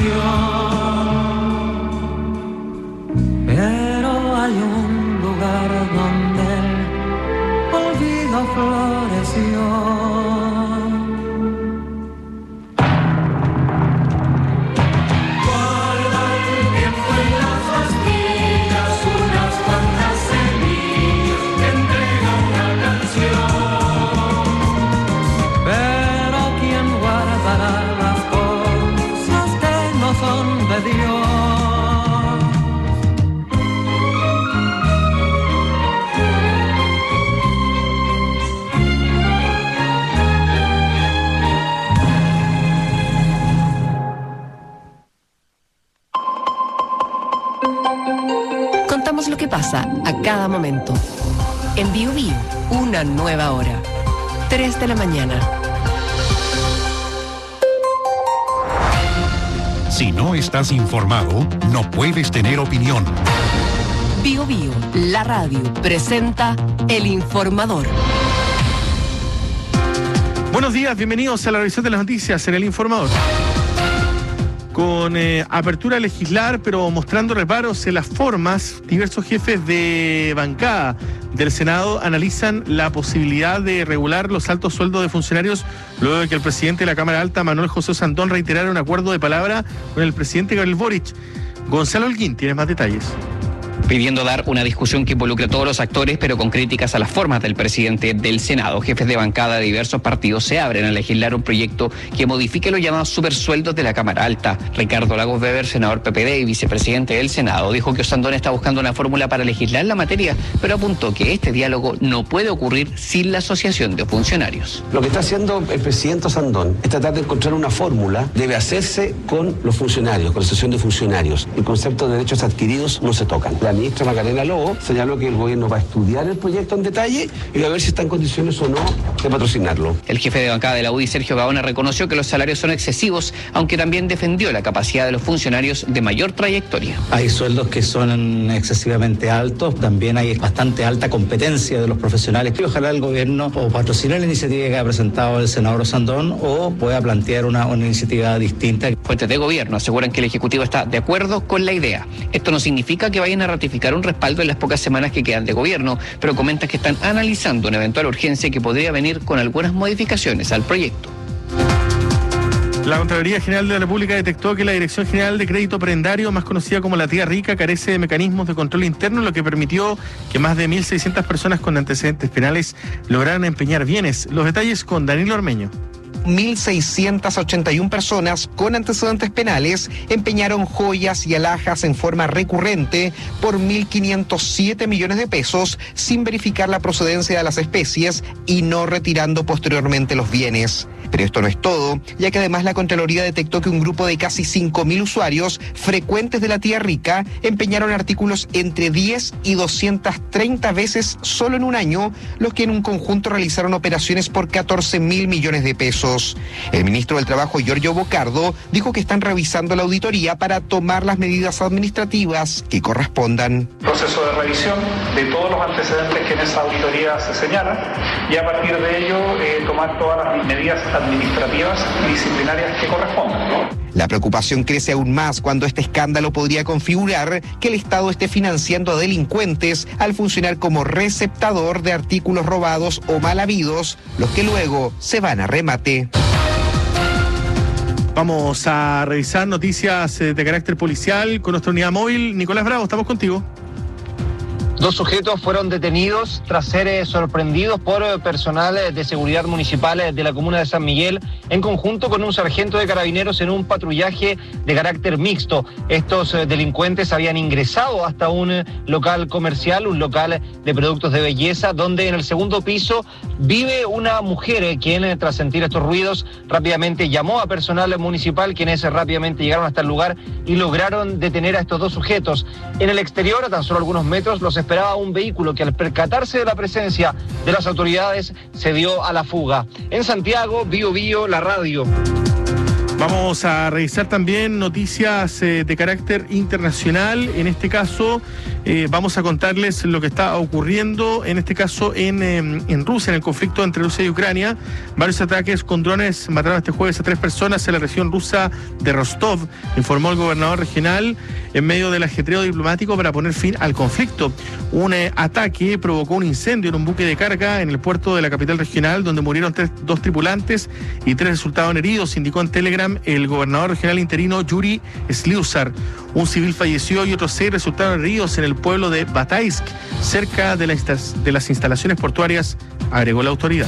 Pero hay un lugar donde el olvido floreció. Contamos lo que pasa a cada momento. En Bio Bio, una nueva hora. 3 de la mañana. Si no estás informado, no puedes tener opinión. Bio Bio, la radio, presenta El Informador. Buenos días, bienvenidos a la revisión de las noticias en El Informador. Con apertura a legislar, pero mostrando reparos en las formas, diversos jefes de bancada del Senado analizan la posibilidad de regular los altos sueldos de funcionarios luego de que el presidente de la Cámara Alta, Manuel José Sandón, reiterara un acuerdo de palabra con el presidente Gabriel Boric. Gonzalo Holguín tiene más detalles. Pidiendo dar una discusión que involucre a todos los actores, pero con críticas a las formas del presidente del Senado. Jefes de bancada de diversos partidos se abren a legislar un proyecto que modifique los llamados supersueldos de la Cámara Alta. Ricardo Lagos Weber, senador PPD y vicepresidente del Senado, dijo que Sandón está buscando una fórmula para legislar la materia, pero apuntó que este diálogo no puede ocurrir sin la asociación de funcionarios. Lo que está haciendo el presidente Sandón es tratar de encontrar una fórmula, debe hacerse con los funcionarios, con la asociación de funcionarios. El concepto de derechos adquiridos no se tocan. La ministra Macarena Lobo señaló que el gobierno va a estudiar el proyecto en detalle y va a ver si está en condiciones o no de patrocinarlo. El jefe de bancada de la UDI, Sergio Gaona, reconoció que los salarios son excesivos, aunque también defendió la capacidad de los funcionarios de mayor trayectoria. Hay sueldos que son excesivamente altos, también hay bastante alta competencia de los profesionales. Y ojalá el gobierno o patrocine la iniciativa que ha presentado el senador Sandón o pueda plantear una iniciativa distinta. Fuentes de gobierno aseguran que el Ejecutivo está de acuerdo con la idea. Esto no significa que vayan a ratificar un respaldo en las pocas semanas que quedan de gobierno, pero comentan que están analizando una eventual urgencia que podría venir con algunas modificaciones al proyecto. La Contraloría General de la República detectó que la Dirección General de Crédito Prendario, más conocida como la Tía Rica, carece de mecanismos de control interno, lo que permitió que más de 1.600 personas con antecedentes penales lograran empeñar bienes. Los detalles con Danilo Ormeño. 1.681 personas con antecedentes penales empeñaron joyas y alhajas en forma recurrente por 1.507 millones de pesos sin verificar la procedencia de las especies y no retirando posteriormente los bienes. Pero esto no es todo, ya que además la Contraloría detectó que un grupo de casi 5.000 usuarios frecuentes de la Tía Rica empeñaron artículos entre 10 y 230 veces solo en un año, los que en un conjunto realizaron operaciones por 14.000 millones de pesos. El ministro del Trabajo, Giorgio Bocardo, dijo que están revisando la auditoría para tomar las medidas administrativas que correspondan. Proceso de revisión de todos los antecedentes que en esa auditoría se señalan y a partir de ello tomar todas las medidas administrativas y disciplinarias que correspondan. La preocupación crece aún más cuando este escándalo podría configurar que el Estado esté financiando a delincuentes al funcionar como receptador de artículos robados o mal habidos, los que luego se van a remate. Vamos a revisar noticias de carácter policial con nuestra unidad móvil. Nicolás Bravo, estamos contigo. 2 sujetos fueron detenidos tras ser sorprendidos por personal de seguridad municipal de la comuna de San Miguel en conjunto con un sargento de carabineros en un patrullaje de carácter mixto. Estos delincuentes habían ingresado hasta un local comercial, un local de productos de belleza, donde en el segundo piso vive una mujer quien tras sentir estos ruidos rápidamente llamó a personal municipal, quienes rápidamente llegaron hasta el lugar y lograron detener a estos 2 sujetos. En el exterior, a tan solo algunos metros, los esperaba un vehículo que al percatarse de la presencia de las autoridades se dio a la fuga. En Santiago, Bio Bio, la radio. Vamos a revisar también noticias de carácter internacional. En este caso, vamos a contarles lo que está ocurriendo, en este caso en Rusia, en el conflicto entre Rusia y Ucrania. Varios ataques con drones mataron este jueves a 3 personas en la región rusa de Rostov, informó el gobernador regional en medio del ajetreo diplomático para poner fin al conflicto. Un ataque provocó un incendio en un buque de carga en el puerto de la capital regional, donde murieron 2 tripulantes y 3 resultaron heridos, indicó en Telegram el gobernador regional interino Yuri Sliusar. Un civil falleció y otros 6 resultaron heridos en el pueblo de Bataisk, cerca de las instalaciones portuarias, agregó la autoridad.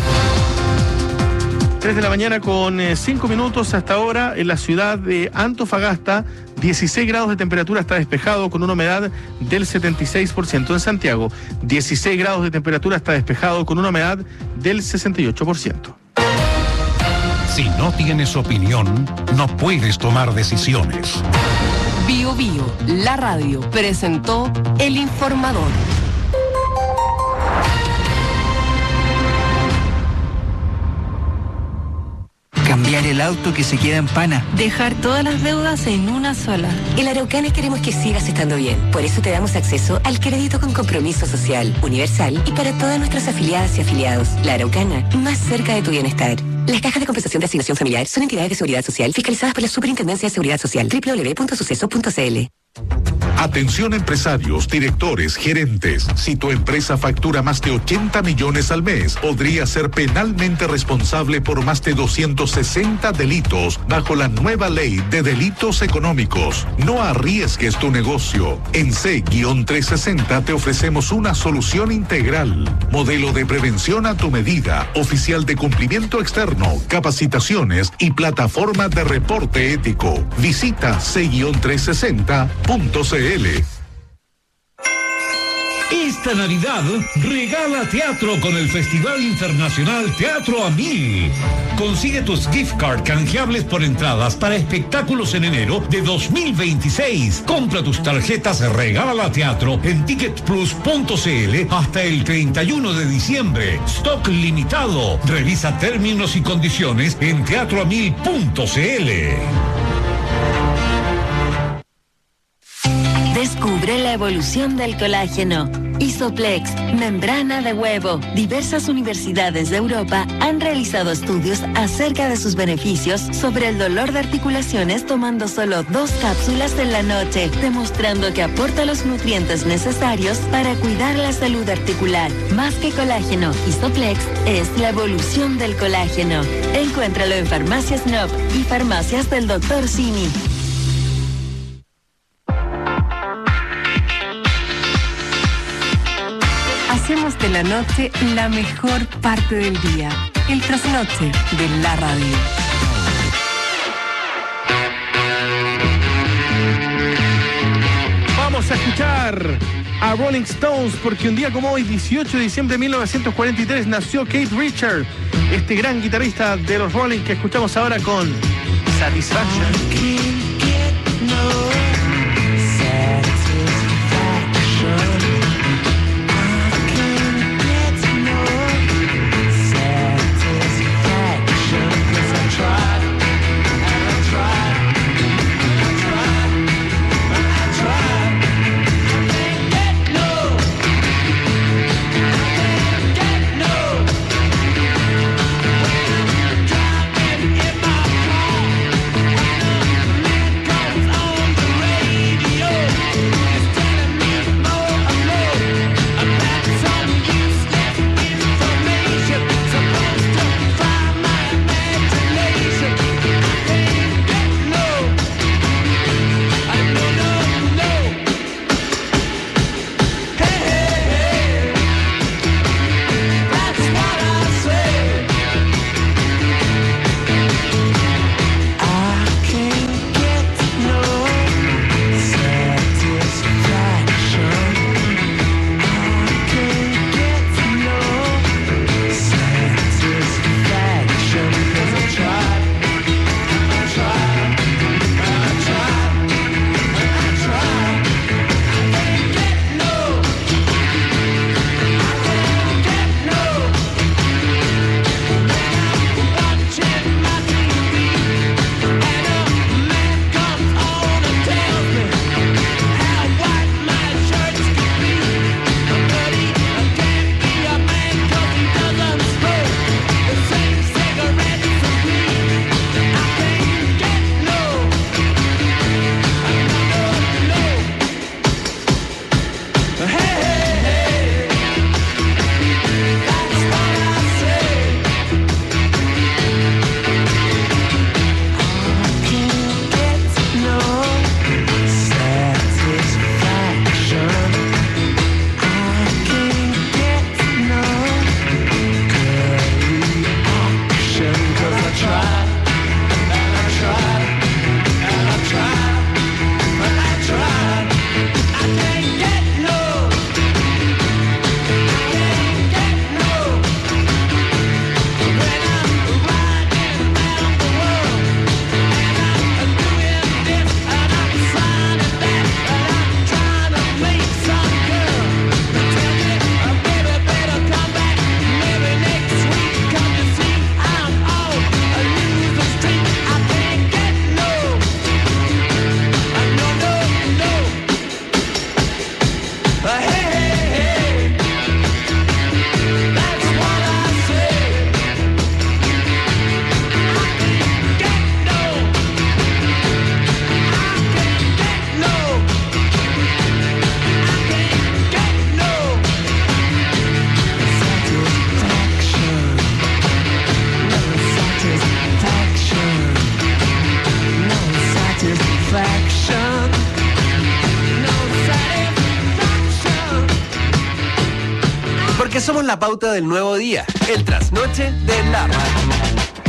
3 de la mañana con 5 minutos hasta ahora en la ciudad de Antofagasta. 16 grados de temperatura, está despejado con una humedad del 76%. En Santiago, 16 grados de temperatura, está despejado con una humedad del 68%. Si no tienes opinión, no puedes tomar decisiones. Bio Bio, la radio, presentó El Informador. Cambiar el auto que se queda en pana. Dejar todas las deudas en una sola. En Araucana queremos que sigas estando bien. Por eso te damos acceso al crédito con compromiso social, universal y para todas nuestras afiliadas y afiliados. La Araucana, más cerca de tu bienestar. Las cajas de compensación de asignación familiar son entidades de seguridad social fiscalizadas por la Superintendencia de Seguridad Social. www.suceso.cl. Atención empresarios, directores, gerentes. Si tu empresa factura más de 80 millones al mes, podría ser penalmente responsable por más de 260 delitos bajo la nueva ley de delitos económicos. No arriesgues tu negocio. En C-360 te ofrecemos una solución integral. Modelo de prevención a tu medida, oficial de cumplimiento externo, capacitaciones y plataforma de reporte ético. Visita C-360.cl. Esta Navidad regala teatro con el Festival Internacional Teatro a 1000. Consigue tus gift card canjeables por entradas para espectáculos en enero de 2026. Compra tus tarjetas Regala Teatro en ticketplus.cl hasta el 31 de diciembre. Stock limitado. Revisa términos y condiciones en teatroa1000.cl. Descubre la evolución del colágeno. Isoplex, membrana de huevo. Diversas universidades de Europa han realizado estudios acerca de sus beneficios sobre el dolor de articulaciones tomando solo 2 cápsulas en la noche, demostrando que aporta los nutrientes necesarios para cuidar la salud articular. Más que colágeno, Isoplex es la evolución del colágeno. Encuéntralo en Farmacias Nob y Farmacias del Dr. Simi. Hacemos de la noche la mejor parte del día. El trasnoche de la radio. Vamos a escuchar a Rolling Stones porque un día como hoy, 18 de diciembre de 1943, nació Keith Richards, este gran guitarrista de los Rolling que escuchamos ahora con Satisfaction. satisfaction. No satisfaction. Porque somos la pauta del nuevo día, el trasnoche de la radio.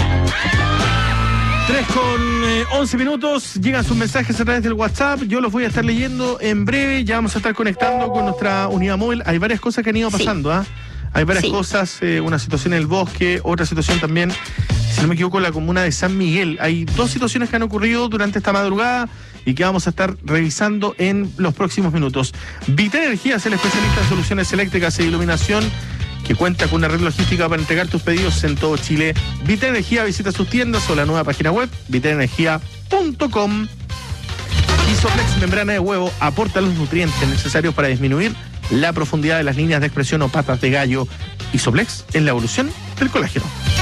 3:11, llegan sus mensajes a través del WhatsApp, yo los voy a estar leyendo en breve, ya vamos a estar conectando con nuestra unidad móvil, hay varias cosas que han ido pasando, ¿ah? Hay varias cosas, una situación en el bosque, otra situación también, si no me equivoco, en la comuna de San Miguel. Hay dos situaciones que han ocurrido durante esta madrugada y que vamos a estar revisando en los próximos minutos. Vital Energía es el especialista en soluciones eléctricas e iluminación, que cuenta con una red logística para entregar tus pedidos en todo Chile. Vital Energía, visita sus tiendas o la nueva página web, vitalenergia.com. Isoplex membrana de huevo aporta los nutrientes necesarios para disminuir la profundidad de las líneas de expresión o patas de gallo. Isoplex en la evolución del colágeno.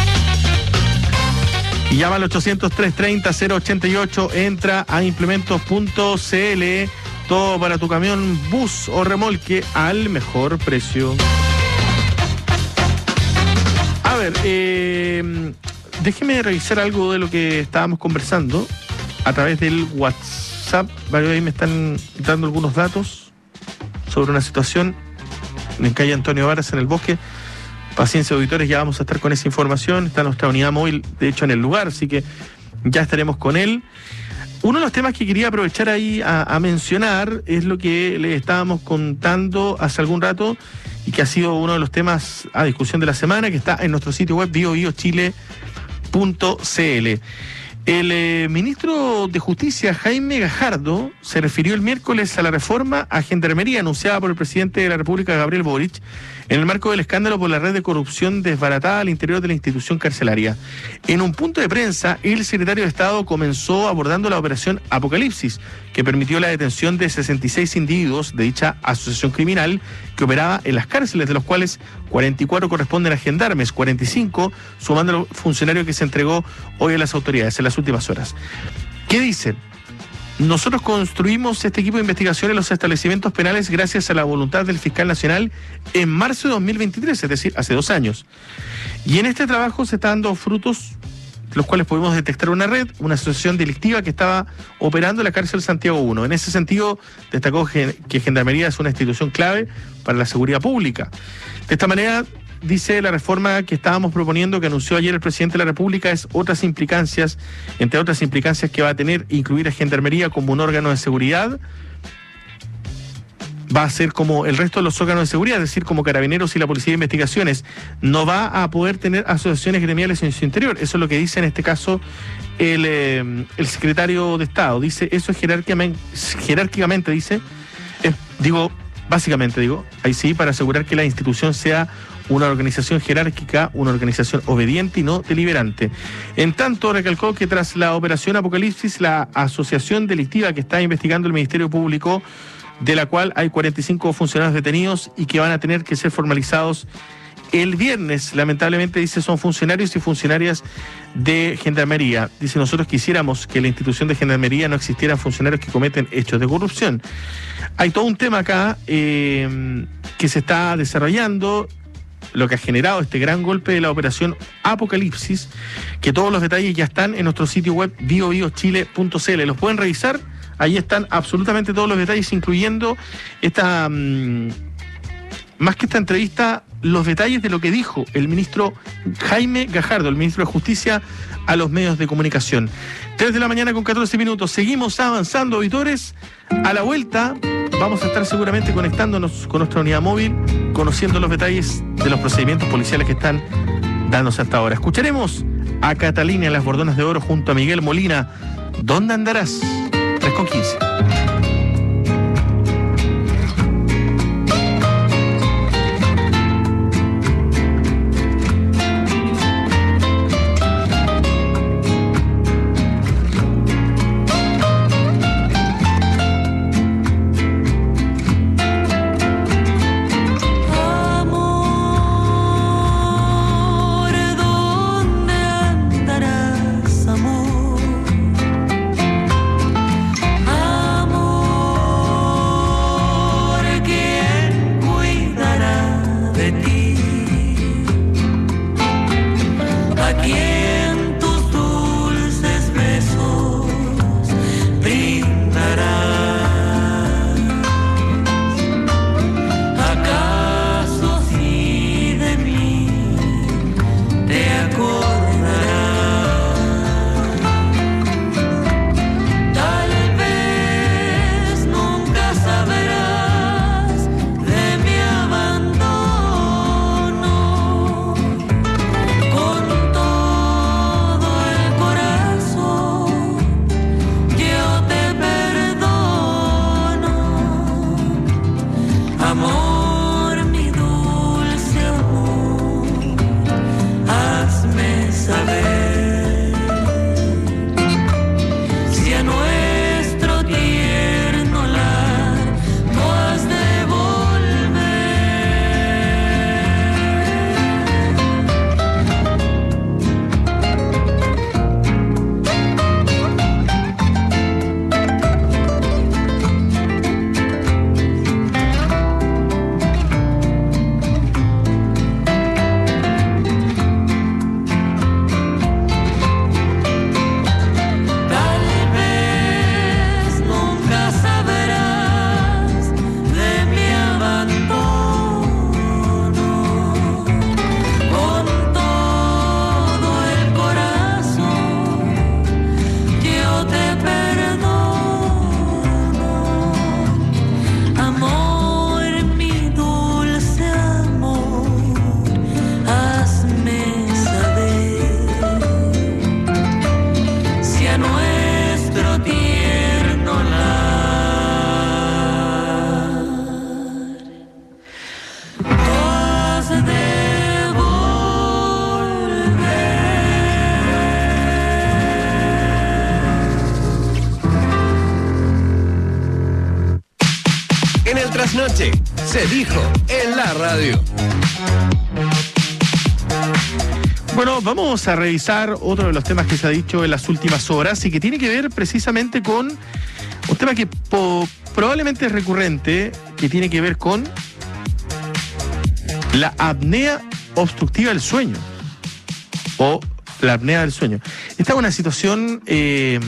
Y llama al 800-330-088, entra a implementos.cl, todo para tu camión, bus o remolque al mejor precio. A ver, déjeme revisar algo de lo que estábamos conversando a través del WhatsApp. Varios ahí me están dando algunos datos sobre una situación en calle Antonio Varas, en el bosque. Paciencia, auditores, ya vamos a estar con esa información. Está nuestra unidad móvil, de hecho, en el lugar, así que ya estaremos con él. Uno de los temas que quería aprovechar ahí a mencionar es lo que le estábamos contando hace algún rato y que ha sido uno de los temas a discusión de la semana, que está en nuestro sitio web biobiochile.cl. El ministro de Justicia, Jaime Gajardo, se refirió el miércoles a la reforma a Gendarmería anunciada por el presidente de la República, Gabriel Boric, en el marco del escándalo por la red de corrupción desbaratada al interior de la institución carcelaria. En un punto de prensa, el secretario de Estado comenzó abordando la operación Apocalipsis, que permitió la detención de 66 individuos de dicha asociación criminal que operaba en las cárceles, de los cuales 44 corresponden a gendarmes, 45 sumando al funcionario que se entregó hoy a las autoridades en las últimas horas. ¿Qué dicen? Nosotros construimos este equipo de investigación en los establecimientos penales gracias a la voluntad del fiscal nacional en marzo de 2023, es decir, hace 2 años. Y en este trabajo se están dando frutos, los cuales pudimos detectar una red, una asociación delictiva que estaba operando en la cárcel Santiago 1. En ese sentido, destacó que Gendarmería es una institución clave para la seguridad pública. De esta manera, dice, la reforma que estábamos proponiendo, que anunció ayer el presidente de la República, es otras implicancias, entre otras implicancias que va a tener, incluir a Gendarmería como un órgano de seguridad. Va a ser como el resto de los órganos de seguridad, es decir, como Carabineros y la Policía de Investigaciones. No va a poder tener asociaciones gremiales en su interior. Eso es lo que dice en este caso el secretario de Estado. Dice, eso es jerárquicamente, dice, básicamente, ahí sí, para asegurar que la institución sea una organización jerárquica, una organización obediente y no deliberante. En tanto, recalcó que tras la operación Apocalipsis, la asociación delictiva que está investigando el Ministerio Público, de la cual hay 45 funcionarios detenidos y que van a tener que ser formalizados el viernes. Lamentablemente, dice, son funcionarios y funcionarias de Gendarmería. Dice, nosotros quisiéramos que en la institución de Gendarmería no existieran funcionarios que cometen hechos de corrupción. Hay todo un tema acá que se está desarrollando, lo que ha generado este gran golpe de la operación Apocalipsis, que todos los detalles ya están en nuestro sitio web biobiochile.cl. Los pueden revisar. Ahí están absolutamente todos los detalles, incluyendo esta, más que esta entrevista, los detalles de lo que dijo el ministro Jaime Gajardo, el ministro de Justicia, a los medios de comunicación. 3:14 a.m. Seguimos avanzando, auditores. A la vuelta vamos a estar seguramente conectándonos con nuestra unidad móvil, conociendo los detalles de los procedimientos policiales que están dándose hasta ahora. Escucharemos a Catalina en las Bordonas de Oro junto a Miguel Molina. ¿Dónde andarás? 3:15. ¿Dónde andarás, amor? en el trasnoche. Se dijo en la radio. Bueno, vamos a revisar otro de los temas que se ha dicho en las últimas horas y que tiene que ver precisamente con un tema que probablemente es recurrente, que tiene que ver con la apnea obstructiva del sueño o la apnea del sueño. Esta es una situación de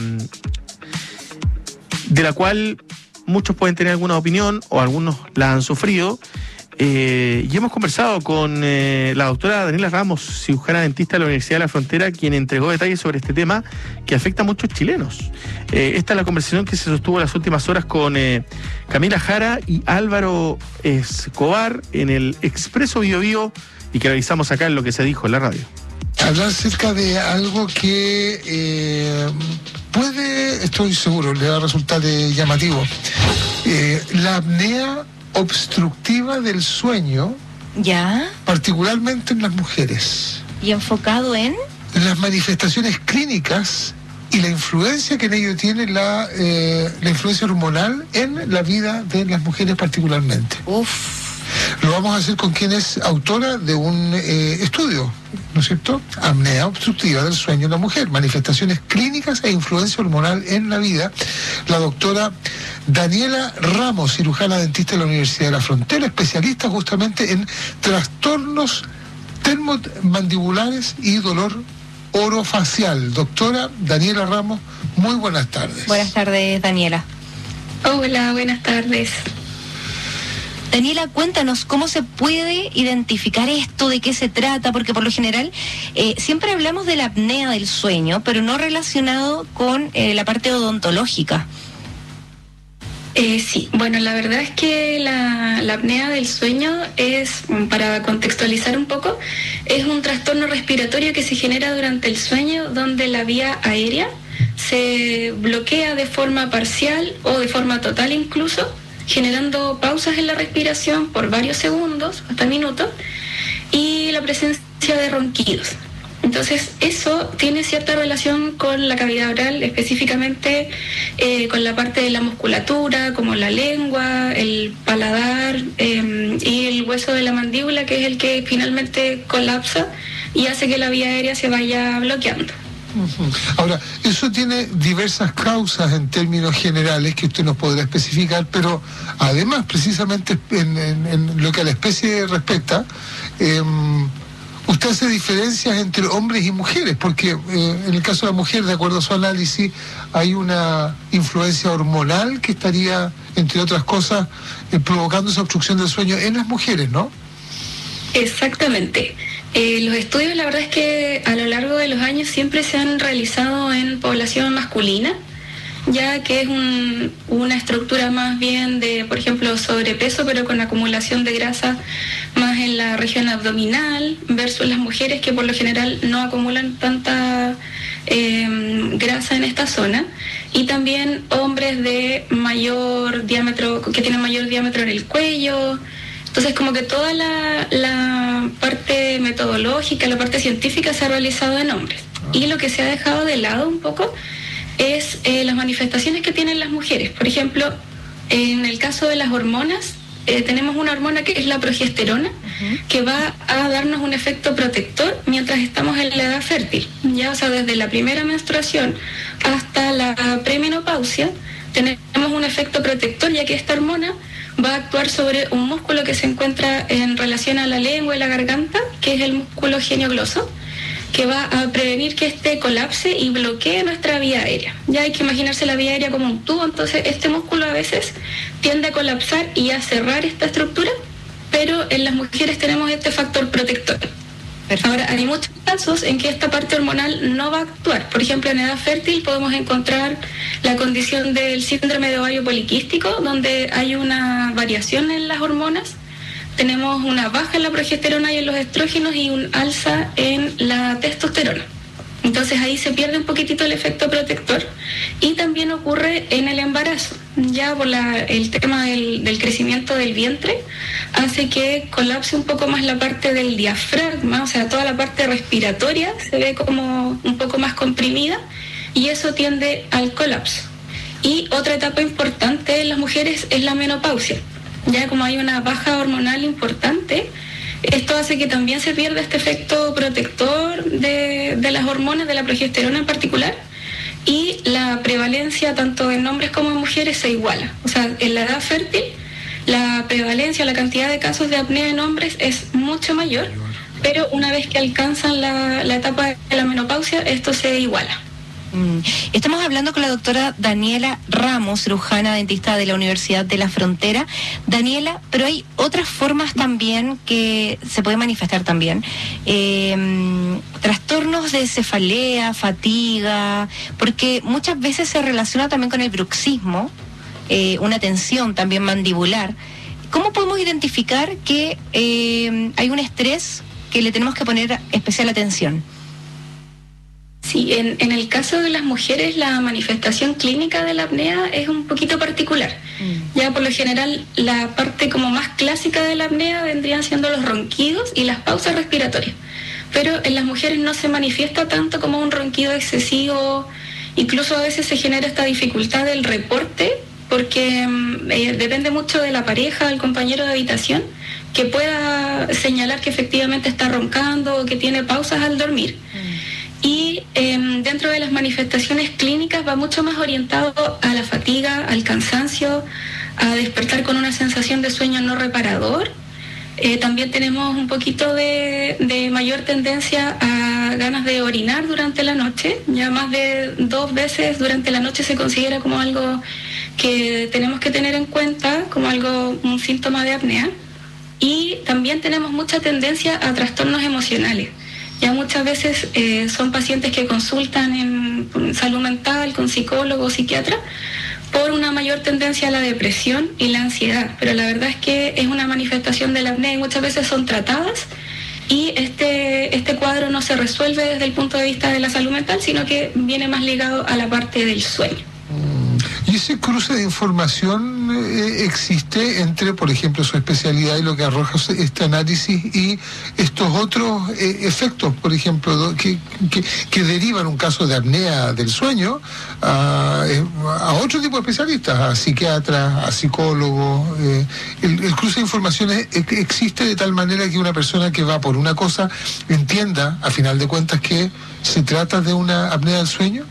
la cual muchos pueden tener alguna opinión o algunos la han sufrido. Y hemos conversado con la doctora Daniela Ramos, cirujana dentista de la Universidad de la Frontera, quien entregó detalles sobre este tema que afecta a muchos chilenos. Esta es la conversación que se sostuvo en las últimas horas con Camila Jara y Álvaro Escobar en el Expreso Bio Bio y que revisamos acá en lo que se dijo en la radio. Hablar acerca de algo que puede, estoy seguro, le va a resultar llamativo. La apnea obstructiva del sueño, ¿ya? Particularmente en las mujeres. ¿Y enfocado en? Las manifestaciones clínicas y la influencia que en ello tiene la influencia hormonal en la vida de las mujeres particularmente. Lo vamos a hacer con quien es autora de un estudio, ¿no es cierto? Apnea obstructiva del sueño en la mujer, manifestaciones clínicas e influencia hormonal en la vida. La doctora Daniela Ramos, cirujana dentista de la Universidad de la Frontera, especialista justamente en trastornos termomandibulares y dolor orofacial. Doctora Daniela Ramos, muy buenas tardes. Buenas tardes, Daniela. Hola, buenas tardes. Daniela, cuéntanos cómo se puede identificar esto, de qué se trata, porque por lo general siempre hablamos de la apnea del sueño, pero no relacionado con la parte odontológica. Sí, bueno, la verdad es que la apnea del sueño es, para contextualizar un poco, es un trastorno respiratorio que se genera durante el sueño donde la vía aérea se bloquea de forma parcial o de forma total incluso, generando pausas en la respiración por varios segundos, hasta minutos, y la presencia de ronquidos. Entonces, eso tiene cierta relación con la cavidad oral, específicamente con la parte de la musculatura, como la lengua, el paladar y el hueso de la mandíbula, que es el que finalmente colapsa y hace que la vía aérea se vaya bloqueando. Ahora, eso tiene diversas causas en términos generales que usted nos podrá especificar, pero además, precisamente en lo que a la especie respecta, usted hace diferencias entre hombres y mujeres, porque en el caso de la mujer, de acuerdo a su análisis, hay una influencia hormonal que estaría, entre otras cosas, provocando esa obstrucción del sueño en las mujeres, ¿no? Exactamente. Los estudios, la verdad es que a lo largo de los años siempre se han realizado en población masculina, ya que es una estructura más bien de, por ejemplo, sobrepeso, pero con acumulación de grasa más en la región abdominal, versus las mujeres que por lo general no acumulan tanta grasa en esta zona, y también hombres de mayor diámetro, que tienen mayor diámetro en el cuello. Entonces, como que toda la parte metodológica, la parte científica se ha realizado en hombres. Y lo que se ha dejado de lado un poco es las manifestaciones que tienen las mujeres. Por ejemplo, en el caso de las hormonas, tenemos una hormona que es la progesterona, que va a darnos un efecto protector mientras estamos en la edad fértil. Ya, o sea, desde la primera menstruación hasta la premenopausia, tenemos un efecto protector, ya que esta hormona va a actuar sobre un músculo que se encuentra en relación a la lengua y la garganta, que es el músculo geniogloso, que va a prevenir que este colapse y bloquee nuestra vía aérea. Ya hay que imaginarse la vía aérea como un tubo, entonces este músculo a veces tiende a colapsar y a cerrar esta estructura, pero en las mujeres tenemos este factor protector. Ahora, hay muchos casos en que esta parte hormonal no va a actuar. Por ejemplo, en edad fértil podemos encontrar la condición del síndrome de ovario poliquístico, donde hay una variación en las hormonas. Tenemos una baja en la progesterona y en los estrógenos y un alza en la testosterona. Entonces ahí se pierde un poquitito el efecto protector, y también ocurre en el embarazo. Ya por el tema del crecimiento del vientre hace que colapse un poco más la parte del diafragma, o sea, toda la parte respiratoria se ve como un poco más comprimida, y eso tiende al colapso. Y otra etapa importante en las mujeres es la menopausia. Ya como hay una baja hormonal importante, esto hace que también se pierda este efecto protector de las hormonas, de la progesterona en particular, y la prevalencia tanto en hombres como en mujeres se iguala. O sea, en la edad fértil, la prevalencia, la cantidad de casos de apnea en hombres es mucho mayor, pero una vez que alcanzan la etapa de la menopausia, esto se iguala. Estamos hablando con la doctora Daniela Ramos, cirujana dentista de la Universidad de la Frontera. Daniela, pero hay otras formas también que se pueden manifestar también. Trastornos de cefalea, fatiga, porque muchas veces se relaciona también con el bruxismo, una tensión también mandibular. ¿Cómo podemos identificar que hay un estrés que le tenemos que poner especial atención? Sí, en el caso de las mujeres la manifestación clínica de la apnea es un poquito particular. Ya por lo general la parte como más clásica de la apnea vendrían siendo los ronquidos y las pausas respiratorias. Pero en las mujeres no se manifiesta tanto como un ronquido excesivo, incluso a veces se genera esta dificultad del reporte porque depende mucho de la pareja, del compañero de habitación, que pueda señalar que efectivamente está roncando o que tiene pausas al dormir. Y dentro de las manifestaciones clínicas va mucho más orientado a la fatiga, al cansancio, a despertar con una sensación de sueño no reparador. También tenemos un poquito de mayor tendencia a ganas de orinar durante la noche. Ya más de 2 veces durante la noche se considera como algo que tenemos que tener en cuenta, como un síntoma de apnea. Y también tenemos mucha tendencia a trastornos emocionales. Ya muchas veces son pacientes que consultan en salud mental con psicólogo, psiquiatra, por una mayor tendencia a la depresión y la ansiedad. Pero la verdad es que es una manifestación de la apnea y muchas veces son tratadas y este cuadro no se resuelve desde el punto de vista de la salud mental, sino que viene más ligado a la parte del sueño. ¿Y ese cruce de información existe entre, por ejemplo, su especialidad y lo que arroja este análisis y estos otros efectos, por ejemplo, que derivan un caso de apnea del sueño a otro tipo de especialistas, a psiquiatras, a psicólogos? El cruce de información existe de tal manera que una persona que va por una cosa entienda, a final de cuentas, que se trata de una apnea del sueño.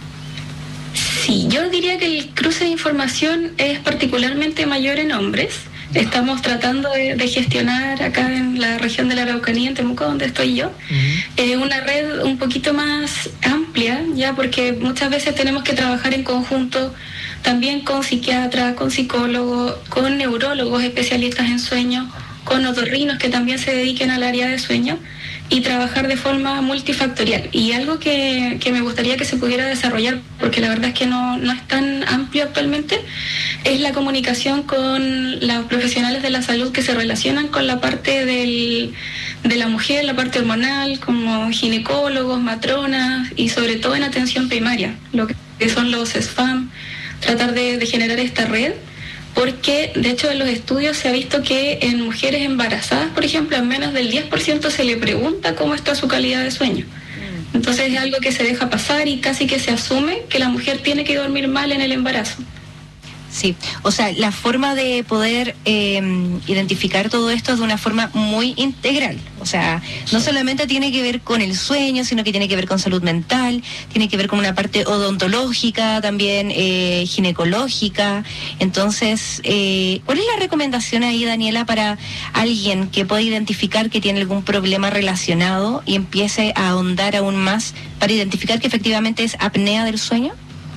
Sí, yo diría que el cruce de información es particularmente mayor en hombres. Estamos tratando de gestionar acá en la región de la Araucanía, en Temuco, donde estoy yo, una red un poquito más amplia, ya porque muchas veces tenemos que trabajar en conjunto también con psiquiatras, con psicólogos, con neurólogos especialistas en sueño, con otorrinos que también se dediquen al área de sueño, y trabajar de forma multifactorial. Y algo que me gustaría que se pudiera desarrollar, porque la verdad es que no es tan amplio actualmente, es la comunicación con los profesionales de la salud que se relacionan con la parte de la mujer, la parte hormonal, como ginecólogos, matronas, y sobre todo en atención primaria, lo que son los SFAM, tratar de generar esta red, porque de hecho en los estudios se ha visto que en mujeres embarazadas, por ejemplo, en menos del 10% se le pregunta cómo está su calidad de sueño. Entonces es algo que se deja pasar y casi que se asume que la mujer tiene que dormir mal en el embarazo. Sí, o sea, la forma de poder identificar todo esto es de una forma muy integral. O sea, no solamente tiene que ver con el sueño, sino que tiene que ver con salud mental, tiene que ver con una parte odontológica, también ginecológica. Entonces, ¿cuál es la recomendación ahí, Daniela, para alguien que pueda identificar que tiene algún problema relacionado y empiece a ahondar aún más para identificar que efectivamente es apnea del sueño?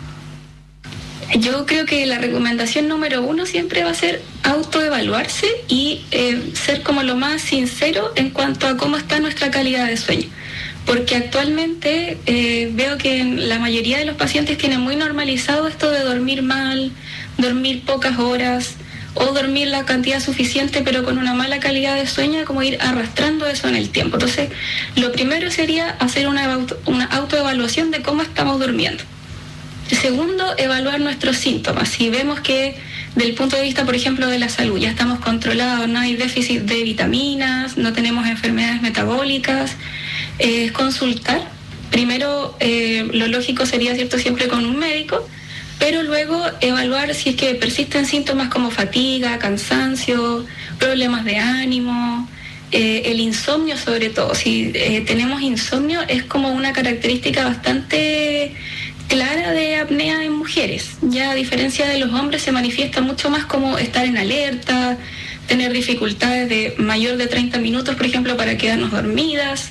Yo creo que la recomendación número 1 siempre va a ser autoevaluarse y ser como lo más sincero en cuanto a cómo está nuestra calidad de sueño. Porque actualmente veo que la mayoría de los pacientes tienen muy normalizado esto de dormir mal, dormir pocas horas o dormir la cantidad suficiente pero con una mala calidad de sueño, como ir arrastrando eso en el tiempo. Entonces, lo primero sería hacer una autoevaluación de cómo estamos durmiendo. Segundo, evaluar nuestros síntomas. Si vemos que del punto de vista, por ejemplo, de la salud, ya estamos controlados, no hay déficit de vitaminas, no tenemos enfermedades metabólicas, consultar. Primero, lo lógico sería, ¿cierto?, siempre con un médico, pero luego evaluar si es que persisten síntomas como fatiga, cansancio, problemas de ánimo, el insomnio sobre todo. Si tenemos insomnio es como una característica bastante clara de apnea en mujeres. Ya a diferencia de los hombres se manifiesta mucho más como estar en alerta, tener dificultades de mayor de 30 minutos, por ejemplo, para quedarnos dormidas.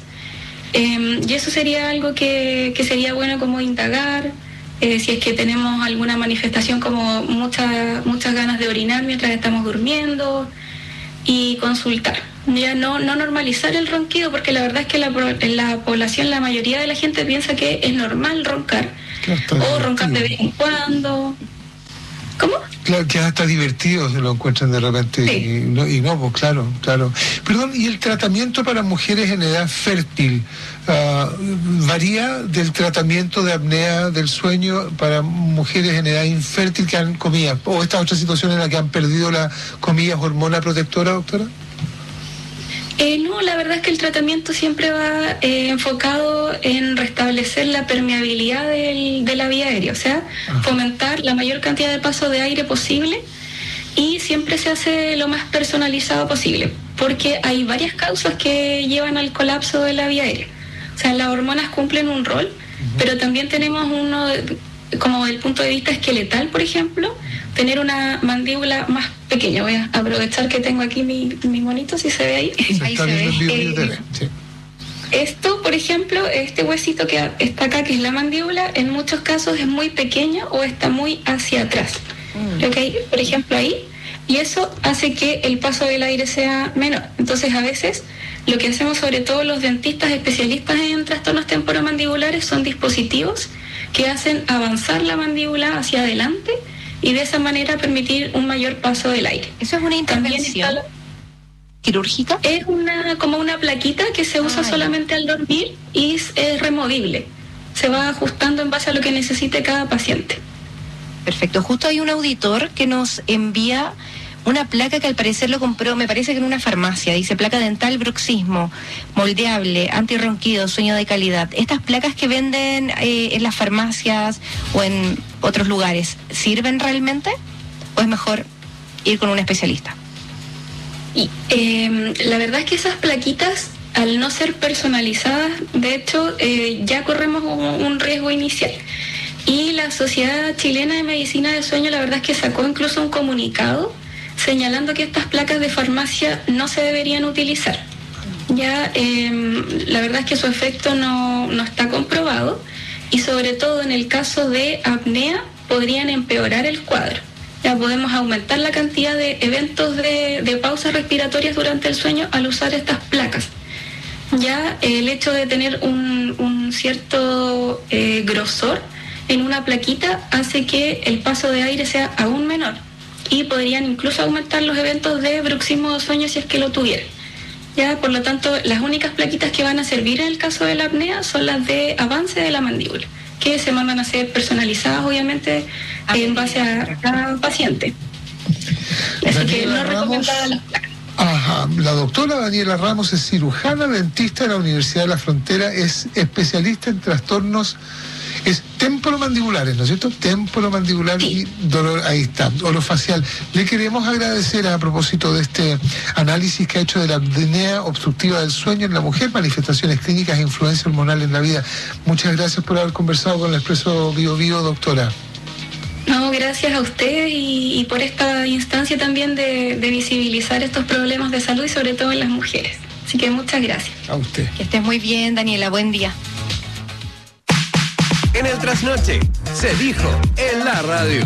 Y eso sería algo que sería bueno como indagar. Si es que tenemos alguna manifestación como muchas ganas de orinar mientras estamos durmiendo, y consultar. Ya no normalizar el ronquido, porque la verdad es que en la población la mayoría de la gente piensa que es normal roncar, o roncar de vez en cuando. ¿Cómo? Claro, que hasta divertido se lo encuentran de repente. Sí. Y no, pues claro. Perdón, ¿y el tratamiento para mujeres en edad fértil varía del tratamiento de apnea del sueño para mujeres en edad infértil que han, comillas, o esta otra situación en la que han perdido la, comillas, hormona protectora, doctora? No, la verdad es que el tratamiento siempre va enfocado en restablecer la permeabilidad de la vía aérea, o sea, fomentar la mayor cantidad de paso de aire posible, y siempre se hace lo más personalizado posible, porque hay varias causas que llevan al colapso de la vía aérea. O sea, las hormonas cumplen un rol, pero también tenemos uno, como del punto de vista esqueletal, por ejemplo, tener una mandíbula más pequeña. Voy a aprovechar que tengo aquí mi monito, si se ve ahí. Ahí se ve. Sí. Esto, por ejemplo, este huesito que está acá, que es la mandíbula, en muchos casos es muy pequeño o está muy hacia atrás. ¿Okay? Por ejemplo, ahí. Y eso hace que el paso del aire sea menor. Entonces, a veces, lo que hacemos, sobre todo los dentistas especialistas en trastornos temporomandibulares, son dispositivos que hacen avanzar la mandíbula hacia adelante y de esa manera permitir un mayor paso del aire. ¿Eso es una intervención quirúrgica? Es como una plaquita que se usa solamente al dormir y es removible. Se va ajustando en base a lo que necesite cada paciente. Perfecto. Justo hay un auditor que nos envía una placa que al parecer lo compró, me parece que en una farmacia. Dice placa dental bruxismo, moldeable, antirronquido, sueño de calidad. Estas placas que venden en las farmacias o en otros lugares, ¿sirven realmente? ¿O es mejor ir con un especialista? Y la verdad es que esas plaquitas, al no ser personalizadas, de hecho, ya corremos un riesgo inicial. Y la Sociedad Chilena de Medicina del Sueño, la verdad es que sacó incluso un comunicado señalando que estas placas de farmacia no se deberían utilizar. Ya la verdad es que su efecto no está comprobado, y sobre todo en el caso de apnea podrían empeorar el cuadro. Ya podemos aumentar la cantidad de eventos de pausas respiratorias durante el sueño al usar estas placas. Ya el hecho de tener un cierto grosor en una plaquita hace que el paso de aire sea aún menor, y podrían incluso aumentar los eventos de bruxismo de sueño si es que lo tuvieran. Ya, por lo tanto, las únicas plaquitas que van a servir en el caso de la apnea son las de avance de la mandíbula, que se mandan a ser personalizadas, obviamente, en base a cada paciente. Así que no recomendadas las placas. Ajá, la doctora Daniela Ramos es cirujana dentista de la Universidad de la Frontera, es especialista en trastornos, es temporomandibulares, ¿no es cierto? Temporomandibular y dolor, ahí está, orofacial. Le queremos agradecer a propósito de este análisis que ha hecho de la apnea obstructiva del sueño en la mujer, manifestaciones clínicas e influencia hormonal en la vida. Muchas gracias por haber conversado con el Expreso Bio Bio, doctora. No, gracias a ustedes y por esta instancia también de visibilizar estos problemas de salud y sobre todo en las mujeres. Así que muchas gracias. A usted. Que estés muy bien, Daniela. Buen día. En el trasnoche, se dijo en la radio.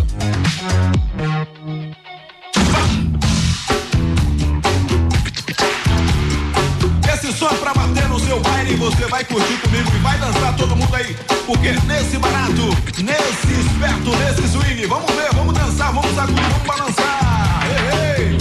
Esse som pra bater no seu baile, você vai curtir comigo e vai dançar todo mundo aí. Porque nesse barato, nesse esperto, nesse swing, vamos ver, vamos dançar, vamos sacudir, vamos balançar. Ei, ei.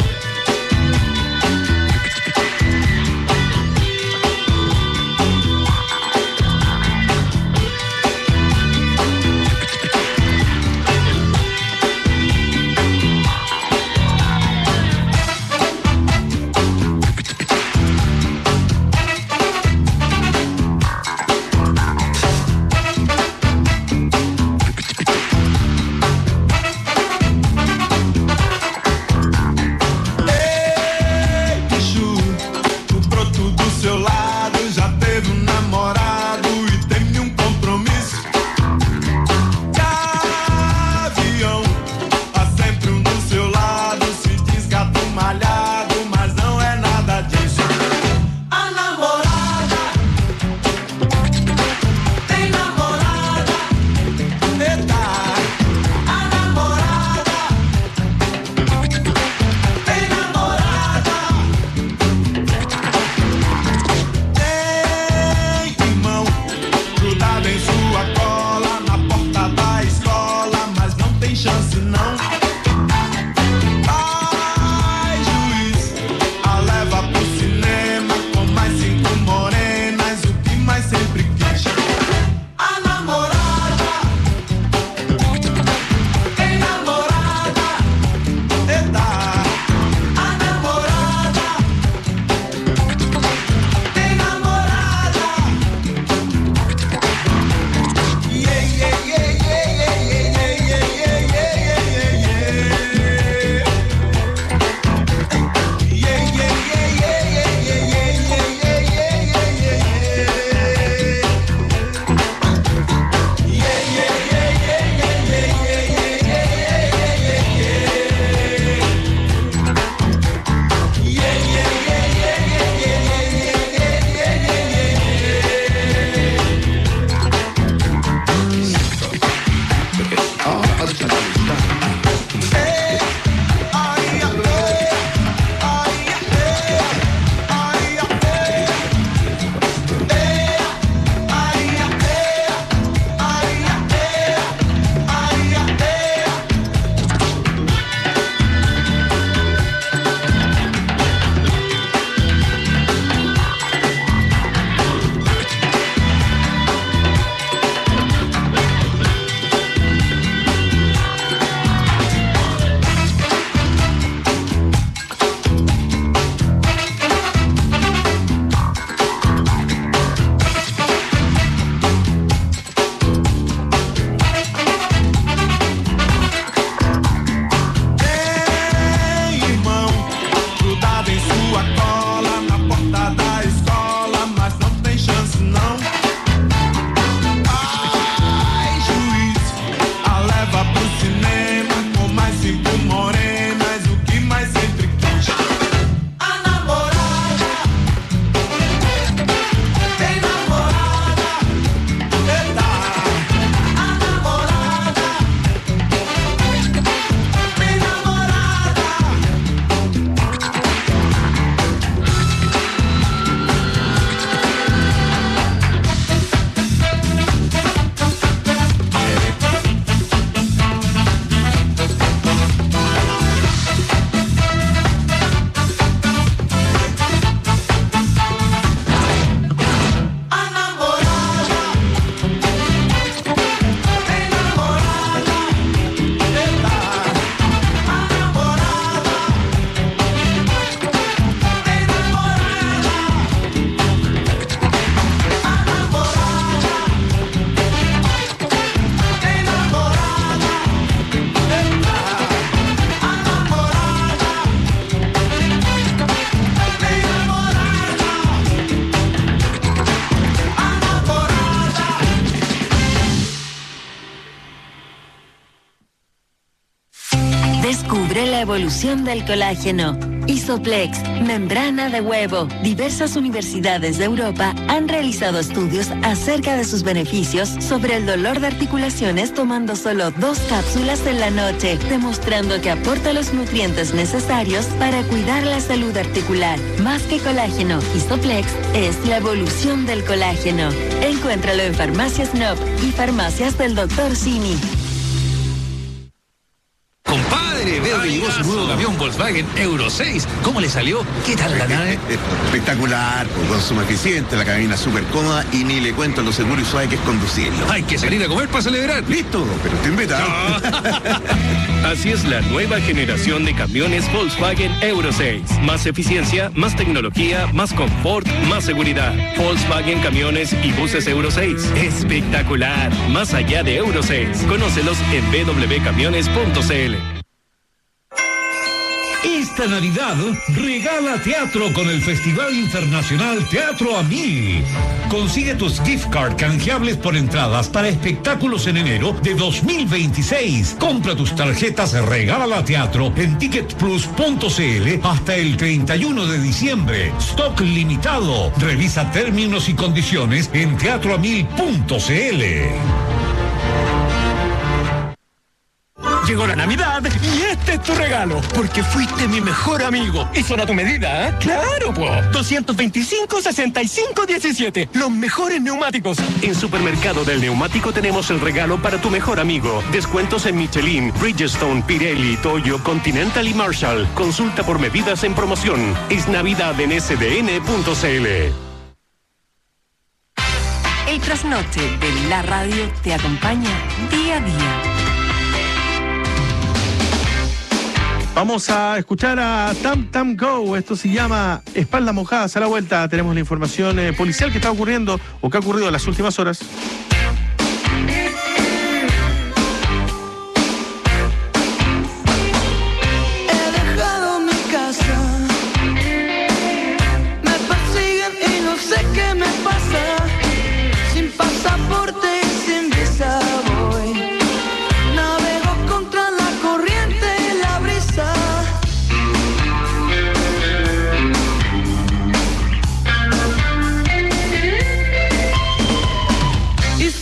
sobre la evolución del colágeno. Isoplex, membrana de huevo. Diversas universidades de Europa han realizado estudios acerca de sus beneficios sobre el dolor de articulaciones tomando solo 2 cápsulas en la noche, demostrando que aporta los nutrientes necesarios para cuidar la salud articular. Más que colágeno, Isoplex es la evolución del colágeno. Encuéntralo en Farmacias Nob y farmacias del Dr. Simi. Compadre, veo que llegó su nuevo camión Volkswagen Euro 6. ¿Cómo le salió? ¿Qué tal la nave? Espectacular, con consumo eficiente, la cabina súper cómoda y ni le cuento lo seguro y suave que es conducirlo. Hay que salir a comer para celebrar. Listo, pero te invita. Así es la nueva generación de camiones Volkswagen Euro 6. Más eficiencia, más tecnología, más confort, más seguridad. Volkswagen Camiones y Buses Euro 6. Espectacular. Más allá de Euro 6. Conócelos en www.camiones.cl. Esta Navidad regala teatro con el Festival Internacional Teatro a Mil. Consigue tus gift card canjeables por entradas para espectáculos en enero de 2026. Compra tus tarjetas Regala Teatro en ticketplus.cl hasta el 31 de diciembre. Stock limitado. Revisa términos y condiciones en teatroamil.cl. Llegó la Navidad y este es tu regalo, porque fuiste mi mejor amigo. Y son a tu medida, ¿eh? ¡Claro, po! 225-65-17, los mejores neumáticos. En Supermercado del Neumático tenemos el regalo para tu mejor amigo. Descuentos en Michelin, Bridgestone, Pirelli, Toyo, Continental y Marshall. Consulta por medidas en promoción. Es Navidad en sdn.cl. El trasnoche de la radio te acompaña día a día. Vamos a escuchar a Tam Tam Go. Esto se llama Espaldas Mojadas. A la vuelta tenemos la información policial que está ocurriendo o que ha ocurrido en las últimas horas. He dejado mi casa, me persiguen y no sé qué me pasa. Sin pasaporte y sin visa voy, navego contra la corriente. Y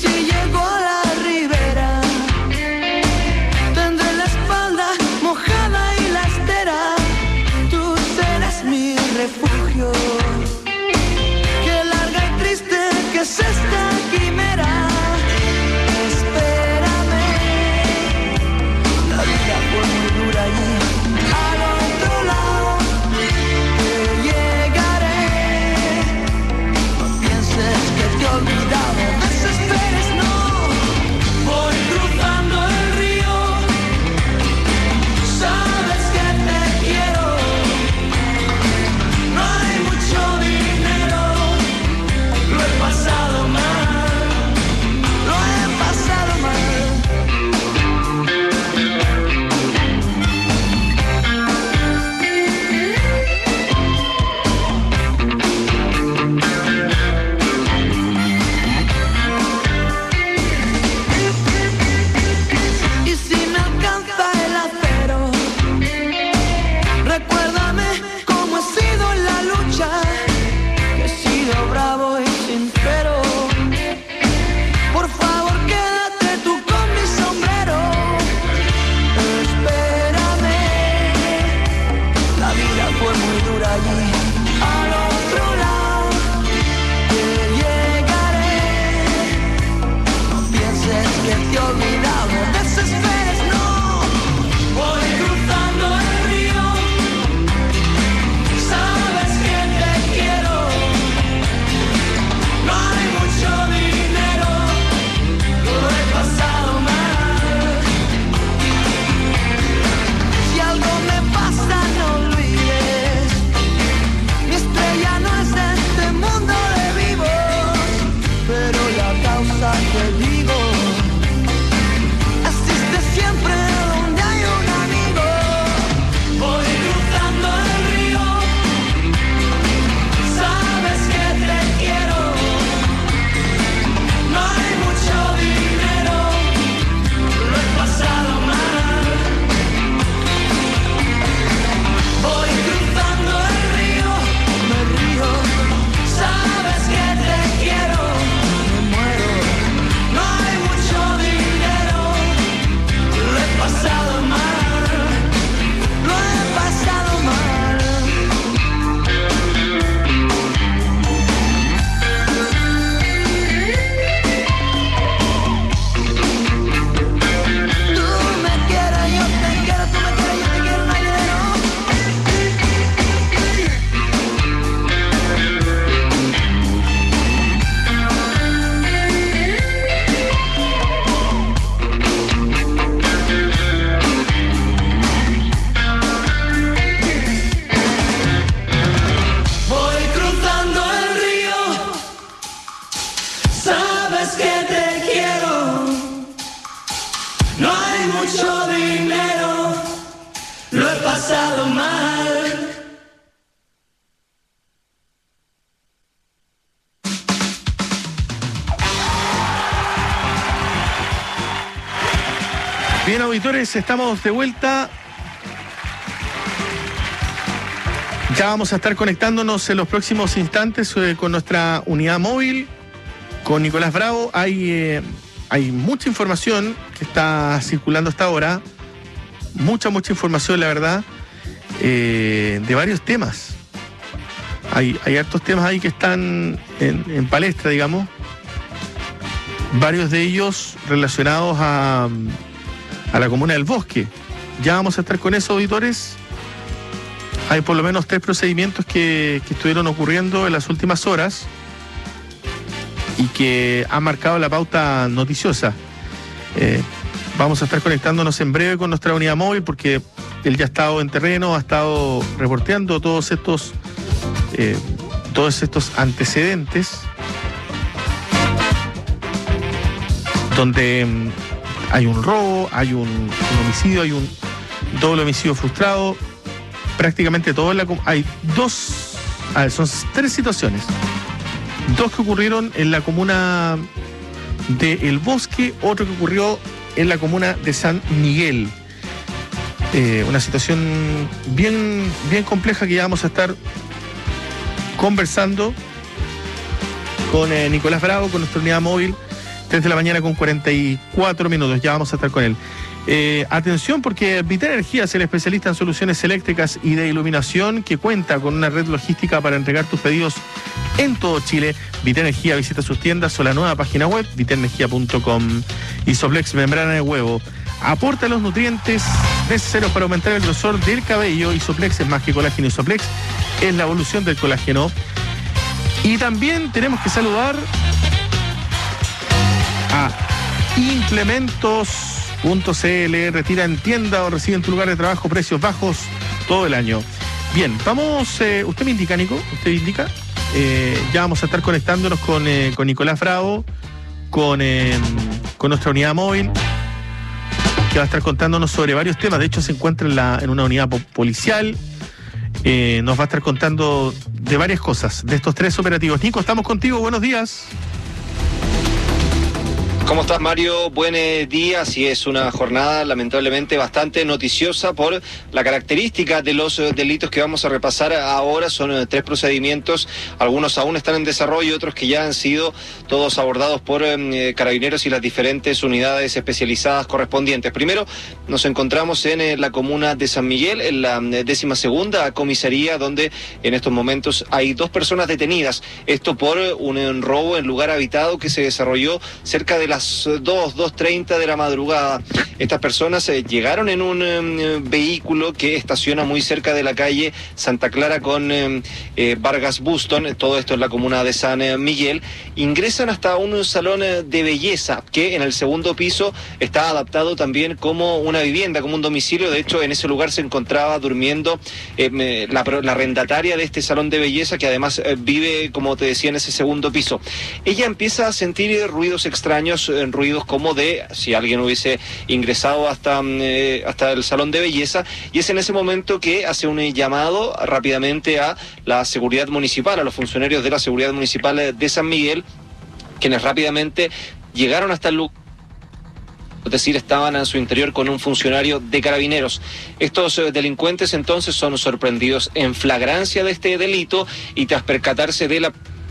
lo he pasado mal. Bien, auditores, estamos de vuelta. Ya vamos a estar conectándonos en los próximos instantes con nuestra unidad móvil, con Nicolás Bravo. Hay mucha información que está circulando hasta ahora, mucha información, la verdad, de varios temas. Hay hartos temas ahí que están en palestra, digamos, varios de ellos relacionados a la comuna del Bosque. Ya vamos a estar con eso, auditores. Hay por lo menos 3 procedimientos que estuvieron ocurriendo en las últimas horas y que han marcado la pauta noticiosa. Vamos a estar conectándonos en breve con nuestra unidad móvil porque él ya ha estado en terreno, ha estado reporteando todos estos antecedentes donde hay un robo, hay un homicidio, hay un doble homicidio frustrado. Prácticamente todo hay son 3 situaciones. 2 que ocurrieron en la comuna de El Bosque, otro que ocurrió en la comuna de San Miguel. Una situación bien compleja que ya vamos a estar conversando con Nicolás Bravo, con nuestra unidad móvil, 3 de la mañana con 44 minutos. Ya vamos a estar con él. Atención, porque Vital Energía es el especialista en soluciones eléctricas y de iluminación que cuenta con una red logística para entregar tus pedidos en todo Chile. Vital Energía, visita sus tiendas o la nueva página web vitalenergia.com. Isoplex membrana de huevo aporta los nutrientes necesarios para aumentar el grosor del cabello. Isoplex es más que colágeno. Isoplex es la evolución del colágeno. Y también tenemos que saludar a Implementos.cl. Retira en tienda o recibe en tu lugar de trabajo precios bajos todo el año. Bien, vamos, usted me indica, Nico, ya vamos a estar conectándonos con Nicolás Bravo, con nuestra unidad móvil, que va a estar contándonos sobre varios temas. De hecho, se encuentra en una unidad policial. Nos va a estar contando de varias cosas, de estos 3 operativos. Nico, estamos contigo, buenos días. ¿Cómo estás, Mario? Buen día. Sí, es una jornada lamentablemente bastante noticiosa por la característica de los delitos que vamos a repasar ahora. Son 3 procedimientos, algunos aún están en desarrollo, otros que ya han sido todos abordados por carabineros y las diferentes unidades especializadas correspondientes. Primero, nos encontramos en la comuna de San Miguel, en la 12ª comisaría, donde en estos momentos hay 2 personas detenidas. Esto por un robo en lugar habitado que se desarrolló cerca de las 2:30 de la madrugada. Estas personas llegaron en un vehículo que estaciona muy cerca de la calle Santa Clara con Vargas Buston, todo esto en la comuna de San Miguel. Ingresan hasta un salón de belleza que en el 2º piso está adaptado también como una vivienda, como un domicilio. De hecho, en ese lugar se encontraba durmiendo la arrendataria de este salón de belleza, que además vive, como te decía, en ese 2º piso. Ella empieza a sentir ruidos extraños, ruidos como de si alguien hubiese ingresado hasta el salón de belleza, y es en ese momento que hace un llamado rápidamente a la seguridad municipal, a los funcionarios de la seguridad municipal de San Miguel, quienes rápidamente llegaron hasta el lugar. Es decir, estaban en su interior con un funcionario de carabineros. Estos delincuentes entonces son sorprendidos en flagrancia de este delito y tras percatarse de la...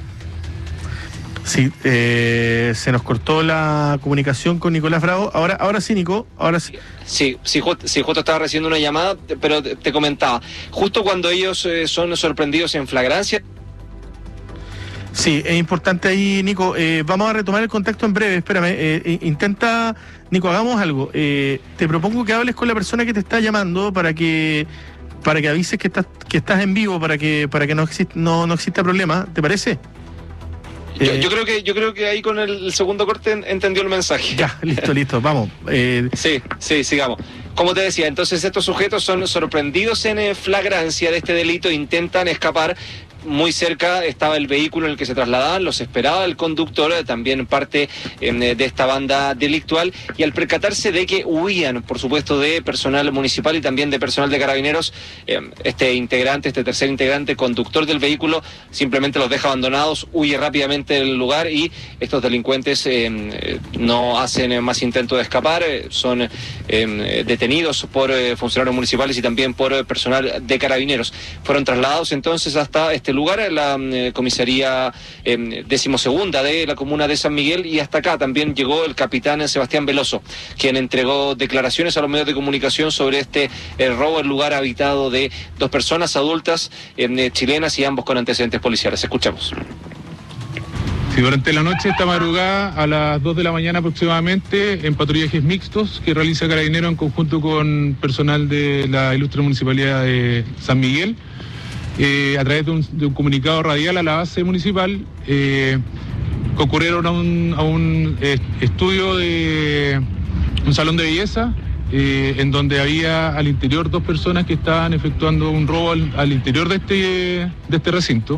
Sí, se nos cortó la comunicación con Nicolás Bravo. Ahora sí, Nico, ahora sí. Sí, justo estaba recibiendo una llamada, pero te comentaba, justo cuando ellos son sorprendidos en flagrancia. Sí, es importante ahí, Nico. Vamos a retomar el contacto en breve, espérame. Intenta, Nico, hagamos algo. Te propongo que hables con la persona que te está llamando para que avises que estás en vivo, para que no exista problema, ¿te parece? Yo creo que ahí con el segundo corte entendió el mensaje. Ya, listo, vamos. Sí, sigamos. Como te decía, entonces estos sujetos son sorprendidos en flagrancia de este delito, intentan escapar. muy cerca estaba el vehículo en el que se trasladaban, los esperaba el conductor, también parte de esta banda delictual, y al percatarse de que huían, por supuesto, de personal municipal y también de personal de carabineros, este tercer integrante, conductor del vehículo, simplemente los deja abandonados, huye rápidamente del lugar y estos delincuentes no hacen más intento de escapar, son detenidos por funcionarios municipales y también por personal de carabineros. Fueron trasladados entonces hasta este lugar, la comisaría 12ª de la comuna de San Miguel, y hasta acá también llegó el capitán Sebastián Veloso, quien entregó declaraciones a los medios de comunicación sobre este robo en lugar habitado de 2 personas adultas chilenas y ambos con antecedentes policiales. Escuchemos. Sí, durante la noche, esta madrugada, a las 2 de la mañana aproximadamente, en patrullajes mixtos que realiza Carabineros en conjunto con personal de la ilustre Municipalidad de San Miguel, a través de un comunicado radial a la base municipal, concurrieron a un estudio de un salón de belleza, en donde había al interior 2 personas que estaban efectuando un robo al interior de este recinto.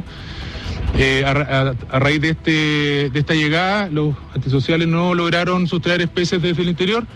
A raíz de esta llegada, los antisociales no lograron sustraer especies desde el interior.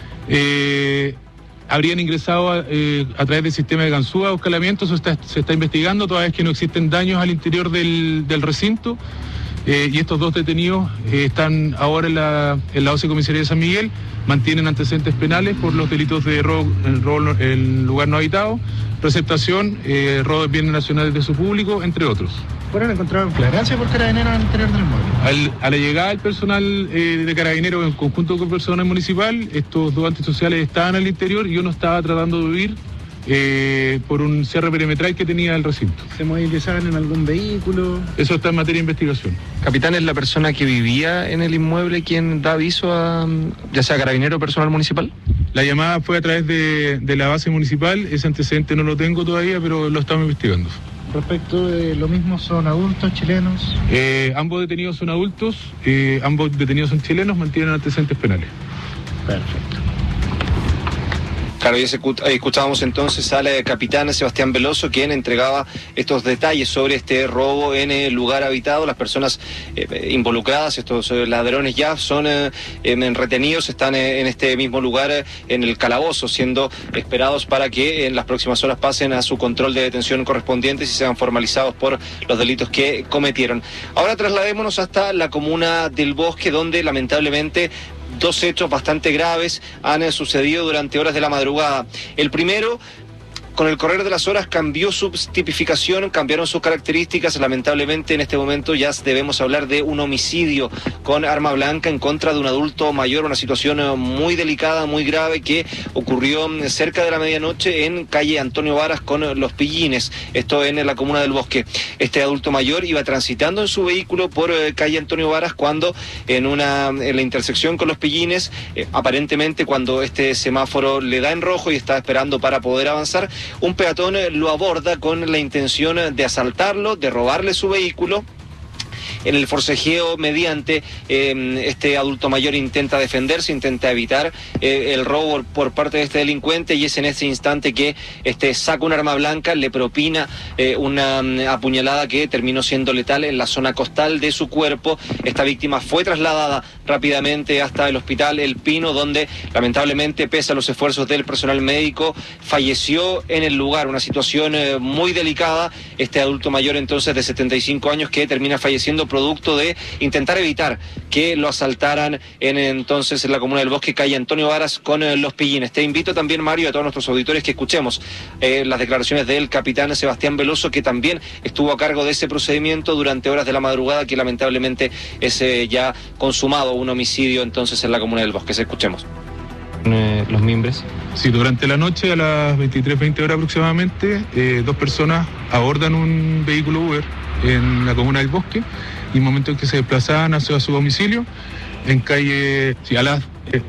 Habrían ingresado a través del sistema de ganzúa o escalamiento. Se está investigando, toda vez que no existen daños al interior del recinto. Y estos 2 detenidos están ahora en la 12 Comisaría de San Miguel, mantienen antecedentes penales por los delitos de robo en lugar no habitado, receptación, robo de bienes nacionales de su público, entre otros. ¿Fueron encontrados en flagrancia por Carabineros al interior del inmueble? A la llegada del personal de Carabineros en conjunto con personal municipal, estos 2 antisociales estaban al interior y uno estaba tratando de huir por un cierre perimetral que tenía el recinto. ¿Se movilizaban en algún vehículo? Eso está en materia de investigación. Capitán, ¿es la persona que vivía en el inmueble quien da aviso a, ya sea Carabinero o personal municipal? La llamada fue a través de la base municipal, ese antecedente no lo tengo todavía, pero lo estamos investigando. Respecto de lo mismo, ¿son adultos chilenos? Ambos detenidos son adultos, ambos detenidos son chilenos, mantienen antecedentes penales. Perfecto. Claro, y escuchábamos entonces al capitán Sebastián Veloso, quien entregaba estos detalles sobre este robo en el lugar habitado. Las personas involucradas, estos ladrones ya son retenidos, están en este mismo lugar, en el calabozo, siendo esperados para que en las próximas horas pasen a su control de detención correspondiente y sean formalizados por los delitos que cometieron. Ahora trasladémonos hasta la comuna del Bosque, donde lamentablemente 2 hechos bastante graves han sucedido durante horas de la madrugada. El primero, con el correr de las horas cambió su tipificación, cambiaron sus características. Lamentablemente en este momento ya debemos hablar de un homicidio con arma blanca en contra de un adulto mayor, una situación muy delicada, muy grave, que ocurrió cerca de la medianoche en calle Antonio Varas con Los Pillines, esto en la comuna del Bosque. Este adulto mayor iba transitando en su vehículo por calle Antonio Varas cuando en la intersección con Los Pillines, aparentemente cuando este semáforo le da en rojo y está esperando para poder avanzar, un peatón lo aborda con la intención de asaltarlo, de robarle su vehículo. En el forcejeo mediante este adulto mayor intenta defenderse, intenta evitar el robo por parte de este delincuente, y es en ese instante que saca un arma blanca, le propina una apuñalada que terminó siendo letal en la zona costal de su cuerpo. Esta víctima fue trasladada rápidamente hasta el hospital El Pino, donde lamentablemente, pese a los esfuerzos del personal médico, falleció en el lugar. Una situación muy delicada. Este adulto mayor entonces de 75 años que termina falleciendo producto de intentar evitar que lo asaltaran en la comuna del Bosque, calle Antonio Varas con Los Pillines. Te invito también, Mario, a todos nuestros auditores que escuchemos las declaraciones del capitán Sebastián Veloso, que también estuvo a cargo de ese procedimiento durante horas de la madrugada, que lamentablemente es ya consumado un homicidio entonces en la comuna del Bosque. Escuchemos. Los miembros. Sí, durante la noche a las 23:20 horas aproximadamente, 2 personas abordan un vehículo Uber en la comuna del Bosque, y en el momento en que se desplazaban hacia su domicilio, en calle, a las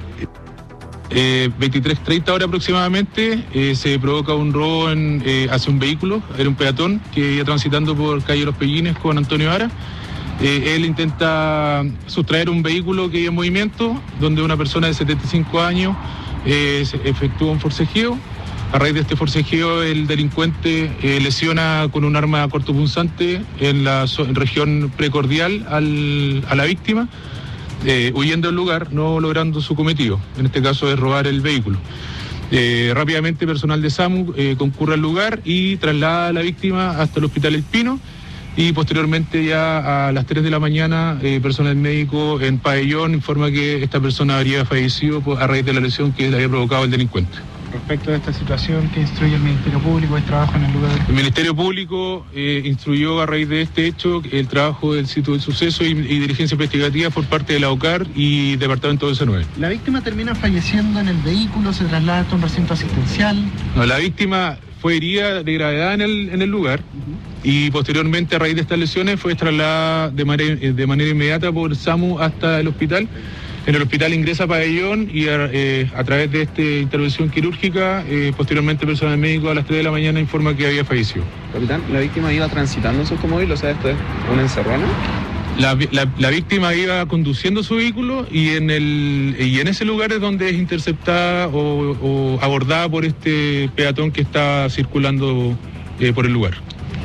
23:30 horas aproximadamente, se provoca un robo hacia un vehículo. Era un peatón que iba transitando por calle Los Pillines con Antonio Vara. Él intenta sustraer un vehículo que iba en movimiento, donde una persona de 75 años efectúa un forcejeo. A raíz de este forcejeo, el delincuente lesiona con un arma cortopunzante en la región precordial a la víctima, huyendo del lugar, no logrando su cometido. En este caso es robar el vehículo. Rápidamente personal de SAMU concurre al lugar y traslada a la víctima hasta el Hospital El Pino, y posteriormente ya a las 3 de la mañana personal médico en Pabellón informa que esta persona habría fallecido a raíz de la lesión que le había provocado el delincuente. Respecto a esta situación, ¿qué instruye el Ministerio Público? ¿Es trabajo en el lugar? El Ministerio Público instruyó a raíz de este hecho el trabajo del sitio del suceso y diligencia investigativa por parte de la OCAR y Departamento de C9. ¿La víctima termina falleciendo en el vehículo? ¿Se traslada a un recinto asistencial? No, la víctima fue herida de gravedad en el lugar y posteriormente a raíz de estas lesiones fue trasladada de manera inmediata por SAMU hasta el hospital. En el hospital ingresa a Pabellón y a través de esta intervención quirúrgica, posteriormente el personal médico a las 3 de la mañana informa que había fallecido. Capitán, ¿la víctima iba transitando en su automóvil? O sea, ¿esto es una encerrona? La víctima iba conduciendo su vehículo y en ese lugar es donde es interceptada o abordada por este peatón que está circulando por el lugar.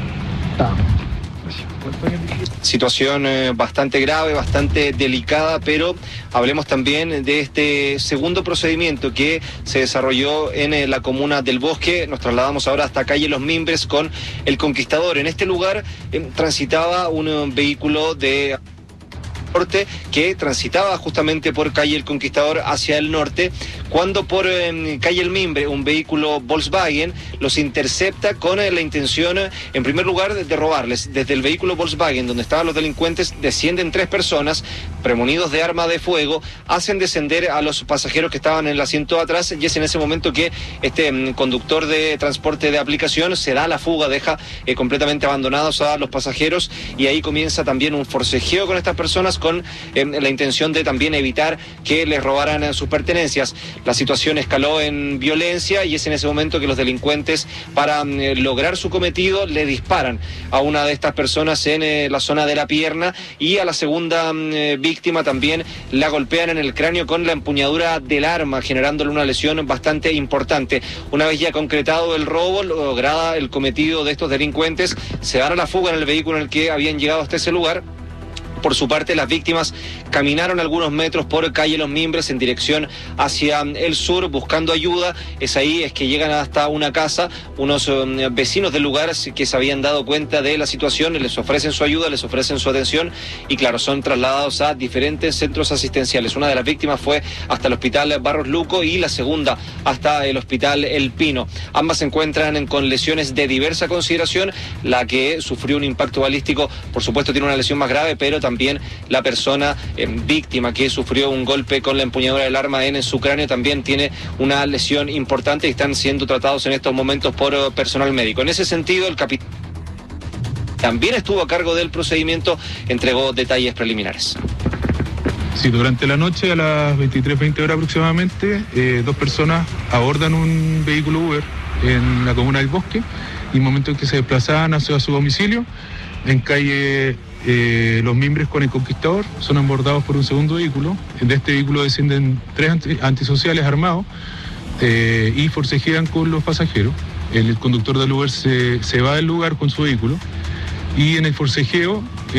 Situación bastante grave, bastante delicada, pero hablemos también de este segundo procedimiento que se desarrolló en la comuna del Bosque. Nos trasladamos ahora hasta calle Los Mimbres con El Conquistador. En este lugar transitaba un vehículo de norte que transitaba justamente por calle El Conquistador hacia el norte, cuando por calle El Mimbre un vehículo Volkswagen los intercepta con la intención, en primer lugar, de robarles. Desde el vehículo Volkswagen donde estaban los delincuentes descienden 3 personas premonidos de arma de fuego, hacen descender a los pasajeros que estaban en el asiento de atrás, y es en ese momento que este conductor de transporte de aplicación se da la fuga, deja completamente abandonados a los pasajeros, y ahí comienza también un forcejeo con estas personas con la intención de también evitar que les robaran sus pertenencias. La situación escaló en violencia y es en ese momento que los delincuentes, para lograr su cometido, le disparan a una de estas personas en la zona de la pierna, y a la segunda víctima también la golpean en el cráneo con la empuñadura del arma, generándole una lesión bastante importante. Una vez ya concretado el robo, lograda el cometido de estos delincuentes, se dan a la fuga en el vehículo en el que habían llegado hasta ese lugar. Por su parte, las víctimas caminaron algunos metros por calle Los Mimbres en dirección hacia el sur buscando ayuda. Es que llegan hasta una casa. Unos vecinos del lugar que se habían dado cuenta de la situación les ofrecen su ayuda, les ofrecen su atención y, claro, son trasladados a diferentes centros asistenciales. Una de las víctimas fue hasta el hospital Barros Luco y la segunda hasta el hospital El Pino. Ambas se encuentran con lesiones de diversa consideración. La que sufrió un impacto balístico, por supuesto, tiene una lesión más grave, pero también la persona víctima que sufrió un golpe con la empuñadura del arma en su cráneo también tiene una lesión importante y están siendo tratados en estos momentos por personal médico. En ese sentido, el capitán también estuvo a cargo del procedimiento, entregó detalles preliminares. Sí, durante la noche, a las 23:20 horas aproximadamente, 2 personas abordan un vehículo Uber en la comuna del Bosque, y en el momento en que se desplazaban hacia su domicilio, en calle Los Mimbres con El Conquistador, son abordados por un segundo vehículo. De este vehículo descienden 3 antisociales armados y forcejean con los pasajeros. El conductor del Uber se va del lugar con su vehículo, y en el forcejeo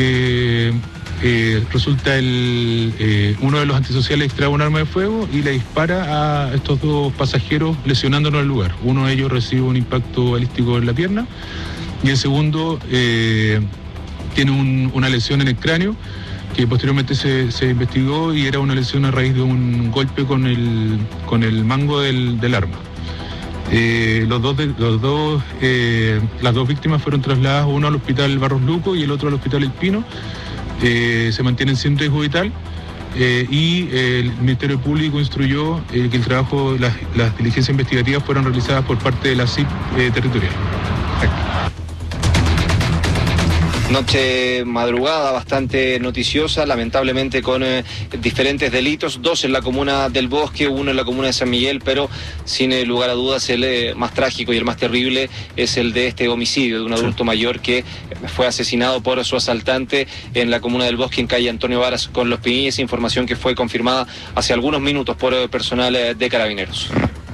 resulta uno de los antisociales extrae un arma de fuego y le dispara a estos 2 pasajeros, lesionándolos en el lugar. Uno de ellos recibe un impacto balístico en la pierna y el segundo tiene una lesión en el cráneo que posteriormente se investigó y era una lesión a raíz de un golpe con el mango del arma. Las dos víctimas fueron trasladadas, uno al hospital Barros Luco y el otro al hospital El Pino. Se mantienen sin riesgo vital y el Ministerio Público instruyó que el trabajo, las diligencias investigativas fueron realizadas por parte de la CIP territorial. Noche madrugada bastante noticiosa, lamentablemente con diferentes delitos, 2 en la comuna del Bosque, 1 en la comuna de San Miguel, pero sin lugar a dudas el más trágico y el más terrible es el de este homicidio de un adulto mayor que fue asesinado por su asaltante en la comuna del Bosque, en calle Antonio Varas con Los Pinillos, información que fue confirmada hace algunos minutos por personal de Carabineros.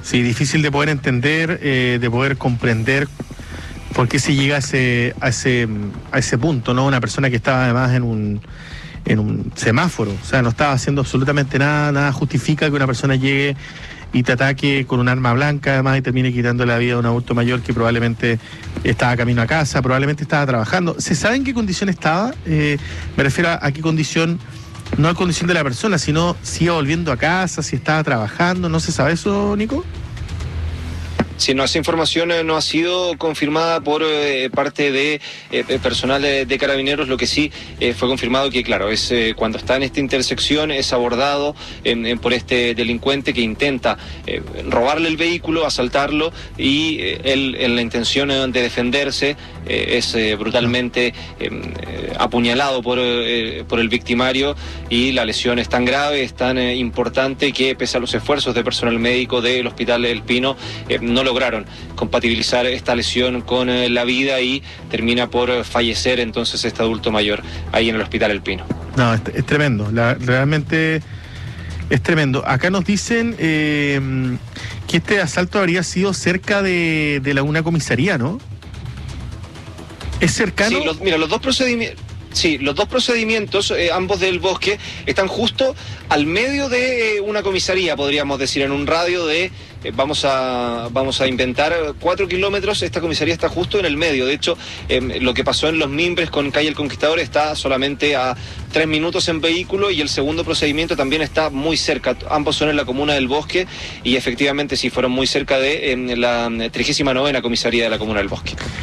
Sí, difícil de poder entender, de poder comprender por qué se llega a ese punto, ¿no? Una persona que estaba además en un semáforo, o sea, no estaba haciendo absolutamente nada justifica que una persona llegue y te ataque con un arma blanca, además, y termine quitando la vida a un adulto mayor que probablemente estaba camino a casa, probablemente estaba trabajando. ¿Se sabe en qué condición estaba? Me refiero a qué condición, no a condición de la persona, sino si iba volviendo a casa, si estaba trabajando. ¿No se sabe eso, Nico? Sí, no, esa información no ha sido confirmada por parte de personal de Carabineros. Lo que sí fue confirmado que, claro, es cuando está en esta intersección es abordado por este delincuente que intenta robarle el vehículo, asaltarlo, y él, en la intención de defenderse, es brutalmente apuñalado por el victimario, y la lesión es tan grave, es tan importante, que pese a los esfuerzos de personal médico del Hospital El Pino, no lograron compatibilizar esta lesión con la vida, y termina por fallecer entonces este adulto mayor ahí en el Hospital El Pino. No, es tremendo, realmente es tremendo. Acá nos dicen que este asalto habría sido cerca de una comisaría, ¿no? ¿Es cercano? Sí, mira, los dos procedimientos, ambos del Bosque, están justo al medio de una comisaría, podríamos decir, en un radio de, vamos a inventar, 4 kilómetros. Esta comisaría está justo en el medio. De hecho, lo que pasó en Los Mimbres con Calle El Conquistador está solamente a 3 minutos en vehículo, y el segundo procedimiento también está muy cerca. Ambos son en la comuna del Bosque, y efectivamente sí fueron muy cerca de la 39ª comisaría de la comuna del Bosque.